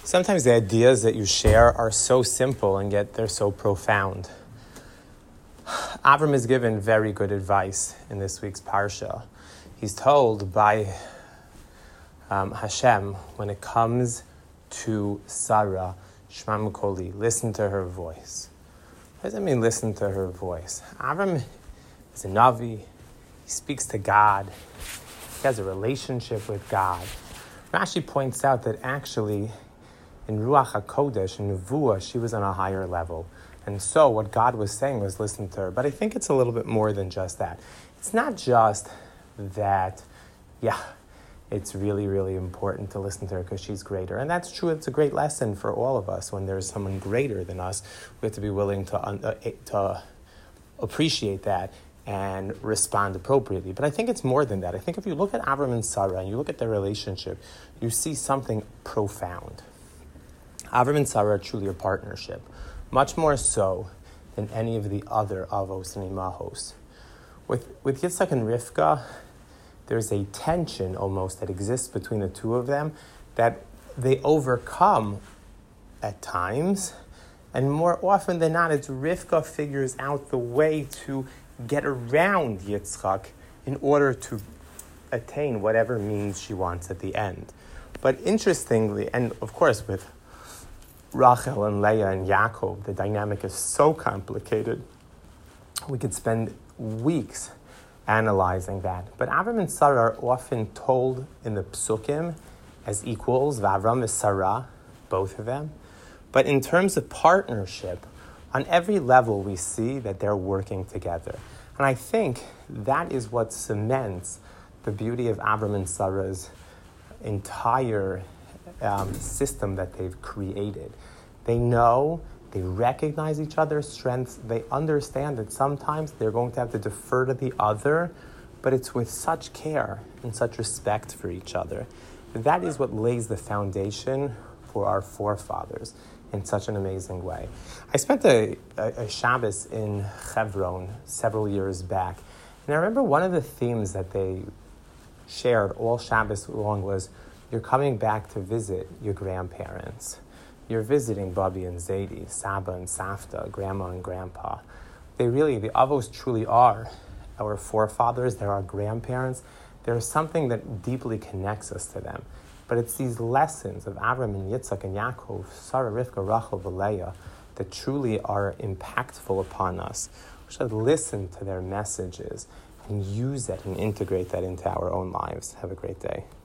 Sometimes the ideas that you share are so simple and yet they're so profound. Avram is given very good advice in this week's Parsha. He's told by Hashem, when it comes to Sarah, Shema Koli, listen to her voice. What does that mean, listen to her voice? Avram is a Navi. He speaks to God. He has a relationship with God. Rashi points out that actually in Ruach HaKodesh, in Nevuah, she was on a higher level. And so what God was saying was listen to her. But I think it's a little bit more than just that. It's not just that, it's really, really important to listen to her because she's greater. And that's true. It's a great lesson for all of us. When there's someone greater than us, we have to be willing to appreciate that and respond appropriately. But I think it's more than that. I think if you look at Avram and Sarah and you look at their relationship, you see something profound. Avram and Sarah are truly a partnership, much more so than any of the other avos and imahos. With Yitzhak and Rivka, there's a tension almost that exists between the two of them that they overcome at times, and more often than not, it's Rivka figures out the way to get around Yitzchak in order to attain whatever means she wants at the end. But interestingly, and of course with Rachel and Leah and Yaakov, the dynamic is so complicated. We could spend weeks analyzing that. But Avram and Sarah are often told in the Psukim as equals. Avram is Sarah, both of them. But in terms of partnership, on every level we see that they're working together. And I think that is what cements the beauty of Avram and Sarah's entire system that they've created. They know, they recognize each other's strengths, they understand that sometimes they're going to have to defer to the other, but it's with such care and such respect for each other. That is what lays the foundation for our forefathers in such an amazing way. I spent a Shabbos in Hebron several years back, and I remember one of the themes that they shared all Shabbos long was, you're coming back to visit your grandparents. You're visiting Bobby and Zadie, Saba and Safta, Grandma and Grandpa. The Avos truly are our forefathers. They're our grandparents. There's something that deeply connects us to them. But it's these lessons of Avram and Yitzhak and Yaakov, Sarah, Rivka, Rachel, and Leah that truly are impactful upon us. We should listen to their messages and use that and integrate that into our own lives. Have a great day.